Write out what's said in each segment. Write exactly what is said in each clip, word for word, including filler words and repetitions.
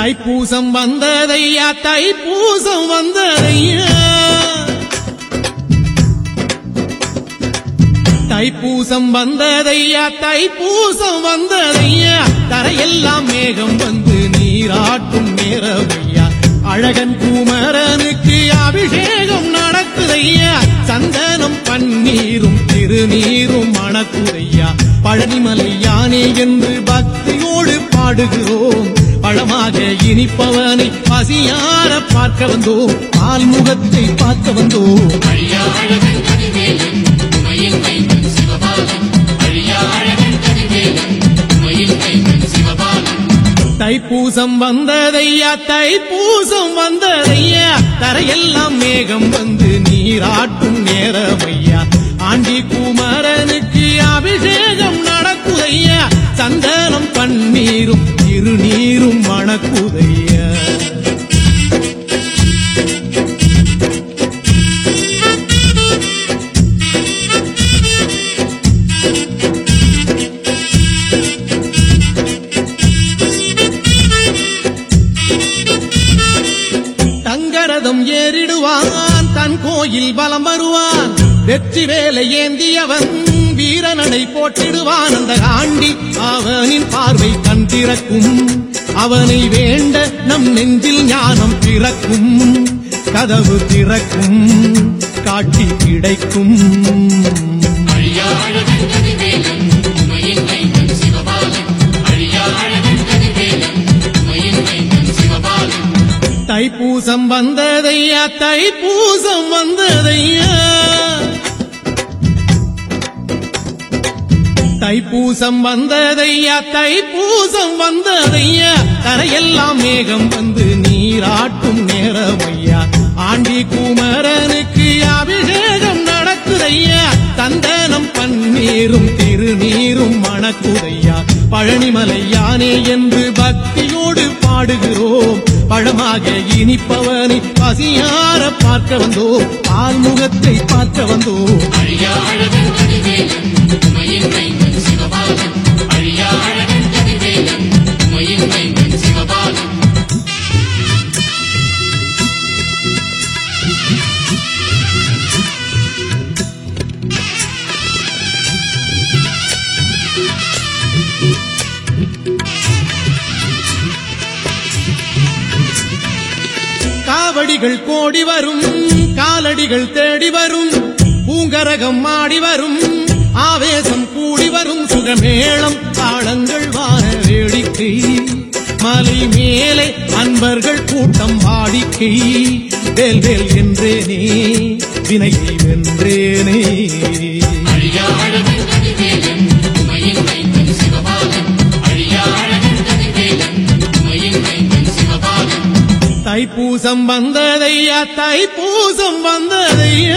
தைப்பூசம் வந்ததையா தைப்பூசம் வந்ததையா தைப்பூசம் வந்ததையா தைப்பூசம் வந்ததையா தரையெல்லாம் மேகம் வந்து நீராட்டும் நேரமையா அழகன் குமரனுக்கு அபிஷேகம் நடக்குதையா சந்தனம் பன்னீரும் திருநீரும் மணக்குதையா பழனிமலை யானே என்று பக்தியோடு பாடுகிறோம் பழமாக இனிப்பவனை பசியார பார்க்க வந்தோம் பால்முகத்தை பார்க்க வந்தோம் தைப்பூசம் வந்ததையா தைப்பூசம் வந்ததையா தரையெல்லாம் மேகம் வந்து நீராட்டும் நேரமையா ஆண்டி குமரனுக்கு அபிஷேகம் நடக்குதையா சந்தனம் பன்னீரும் திருநீரும் மணக்குதையா தங்கரதம் ஏறிடுவான் தன் கோயில் வலம் வருவான் வெற்றி வேலை ஏந்தியவன் வீரனடை போட்டிடுவான் அந்த ஆண்டி அவனின் பார்வை கண் திறக்கும் அவனை வேண்ட நம் நெஞ்சில் ஞானம் பிறக்கும் கதவு திறக்கும் காட்சி கிடைக்கும் தைப்பூசம் வந்ததையா தைப்பூசம் வந்ததையா தைப்பூசம் வந்ததையா தைப்பூசம் வந்ததையா தரையெல்லாம் மேகம் வந்து நீராட்டும் நேரமையா ஆண்டி குமரனுக்கு அபிஷேகம் நடக்குதையா சந்தனம் பன்னீரும் திருநீரும் மணக்குதையா பழனிமலை யானே என்று பக்தியோடு பாடுகிறோம் பழமாக இனிப்பவனை பசியார பார்க்க வந்தோம் பால்முகத்தை பார்க்க வந்தோம் காவடிகள் கோடி வரும் காலடிகள் தேடி வரும் பூங்கரகம் ஆடி வரும் ஆவேசம் கூடி வரும் சுகமேளம் தாளங்கள் வார வேடிக்கை மலை மேலே அன்பர்கள் கூட்டம் வாடிக்கை வேல் வேல் என்றேனே வினையை வென்றேனே தைப்பூசம் வந்ததையா தைப்பூசம் வந்ததையா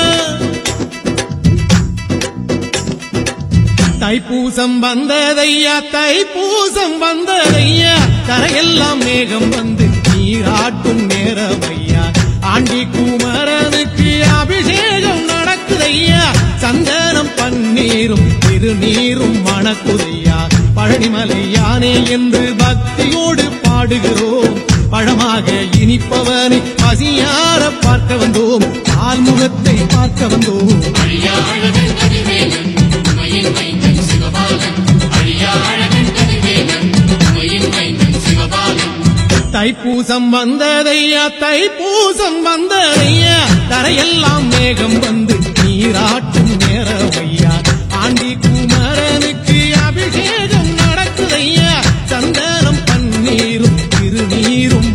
தைப்பூசம் வந்ததையா தைப்பூசம் வந்ததையா தரையெல்லாம் மேகம் வந்து நீராட்டும் நேரமையா ஆண்டி குமரனுக்கு அபிஷேகம் நடக்குதையா சந்தனம் பன்னீரும் திருநீரும் மணக்குதையா பழனிமலை யானே என்று பக்தியோடு பாடுகிறோம் பழமாக இனிப்பவனை பசியார பார்க்க வந்தோம் ஆல்முகத்தை பார்க்க வந்தோம் தைப்பூசம் வந்ததையா தைப்பூசம் வந்ததையா தரையெல்லாம் மேகம் வந்து நீராட்டும் நேரமையா ஆண்டி குமரனுக்கு அபிஷேகம் நடக்குதையா சந்தனம் பன்னீரும் திருநீரும்